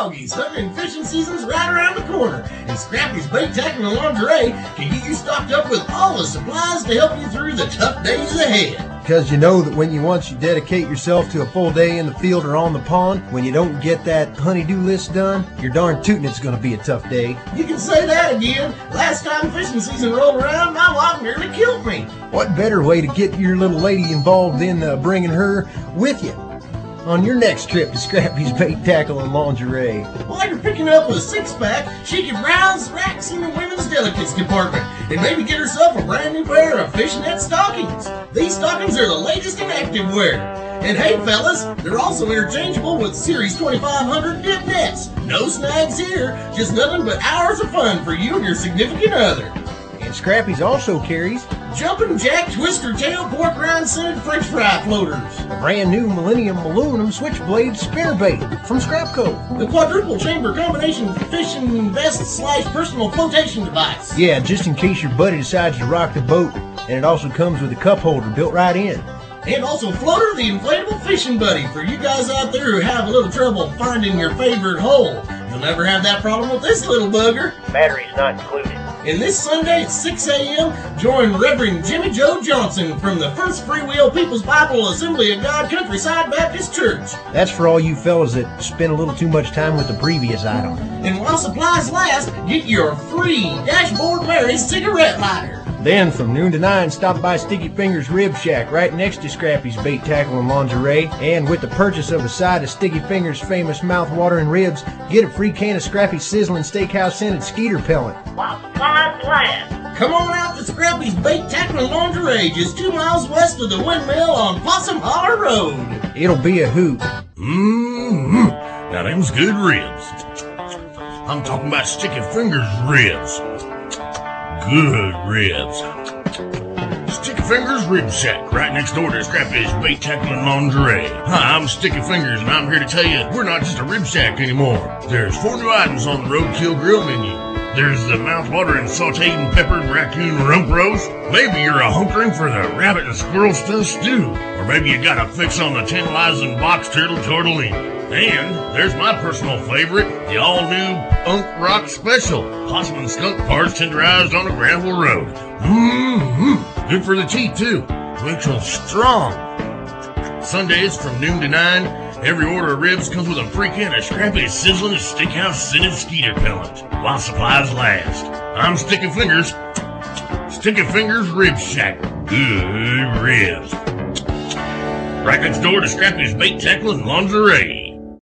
doggies. Hunting and fishing season's right around the corner, and Scrappy's Bait Tackle and Lingerie can get you stocked up with all the supplies to help you through the tough days ahead. Because you know that when you once you dedicate yourself to a full day in the field or on the pond, when you don't get that honey-do list done, you're darn tootin' it's going to be a tough day. You can say that again. Last time fishing season rolled around, my wife nearly killed me. What better way to get your little lady involved than bringing her with you on your next trip to Scrappy's Bait Tackle and Lingerie? While you're picking up a six-pack, she can browse racks in the women's delicates department and maybe get herself a brand new pair of fishnet stockings. These stockings are the latest in activewear. And hey, fellas, they're also interchangeable with Series 2500 dip nets. No snags here, just nothing but hours of fun for you and your significant other. And Scrappy's also carries Jumpin' Jack Twister Tail Pork Rind Scented French Fry Floaters, a brand new Millennium Aluminum Switchblade Spinnerbait from Scrapco, the Quadruple Chamber Combination Fishing Vest / Personal Flotation Device. Yeah, just in case your buddy decides to rock the boat. And it also comes with a cup holder built right in. And also Floater, the inflatable fishing buddy, for you guys out there who have a little trouble finding your favorite hole. You'll never have that problem with this little bugger. Batteries not included. And this Sunday at 6 a.m., join Reverend Jimmy Joe Johnson from the First Free Will People's Bible Assembly of God Countryside Baptist Church. That's for all you fellas that spend a little too much time with the previous item. And while supplies last, get your free Dashboard Mary cigarette lighter. Then from noon to 9, stop by Sticky Fingers Rib Shack right next to Scrappy's Bait Tackle and Lingerie. And with the purchase of a side of Sticky Fingers' famous mouth-watering ribs, get a free can of Scrappy's Sizzling Steakhouse Scented Skeeter Pellet. While supplies last. Come on out to Scrappy's Bait Tackle and Lingerie, just 2 miles west of the windmill on Possum Holler Road. It'll be a hoot. Now them's good ribs. I'm talking about Sticky Fingers ribs. Good ribs. Sticky Fingers Rib Shack, right next door to Scrappy's Bait Tackle and Lingerie. Hi, I'm Sticky Fingers, and I'm here to tell you we're not just a rib shack anymore. There's 4 new items on the Roadkill Grill menu. There's the mouth-watering sauteed and peppered raccoon rump roast. Maybe you're a hunkering for the rabbit and squirrel stuffed stew. Or maybe you got a fix on the 10 lives and box turtle tortellini. And there's my personal favorite, the all-new Unk Rock Special. Possum and skunk parts tenderized on a gravel road. Good for the teeth, too. Makes them strong. Sundays from noon to 9, every order of ribs comes with a free can of Scrappy's Sizzling Steakhouse Scented Skeeter Pellet, while supplies last. I'm Sticky Fingers. Sticky Fingers Rib Shack. Good ribs. Right next door to Scrappy's Bait Tackle and Lingerie.